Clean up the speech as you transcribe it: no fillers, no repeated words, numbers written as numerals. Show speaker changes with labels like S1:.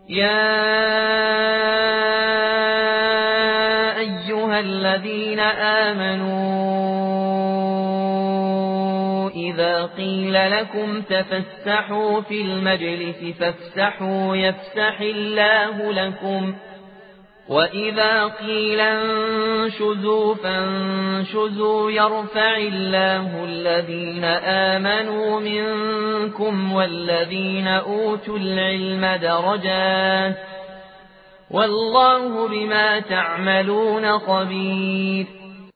S1: يا أيها الذين آمنوا إذا قيل لكم تفسحوا في المجلس فافسحوا يفسح الله لكم وإذا قيل انشزوا فانشزوا يرفع الله الذين آمنوا منكم والذين أوتوا العلم درجات والله بما تعملون خبير